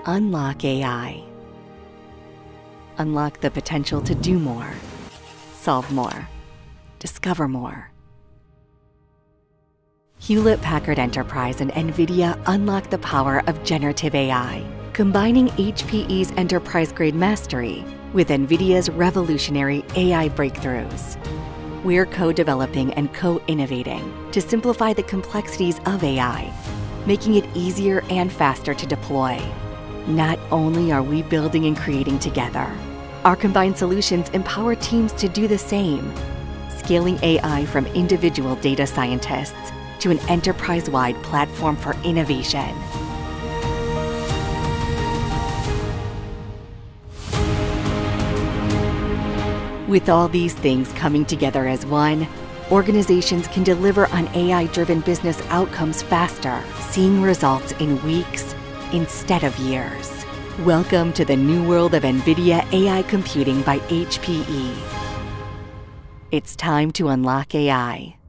Unlock AI. Unlock the potential to do more, solve more, discover more. Hewlett-Packard Enterprise and NVIDIA unlock the power of generative AI, combining HPE's enterprise-grade mastery with NVIDIA's revolutionary AI breakthroughs. We're co-developing and co-innovating to simplify the complexities of AI, making it easier and faster to deploy. Not only are we building and creating together, our combined solutions empower teams to do the same, scaling AI from individual data scientists to an enterprise-wide platform for innovation. With all these things coming together as one, organizations can deliver on AI-driven business outcomes faster, seeing results in weeks instead of years. Welcome to the new world of NVIDIA AI computing by HPE. It's time to unlock AI.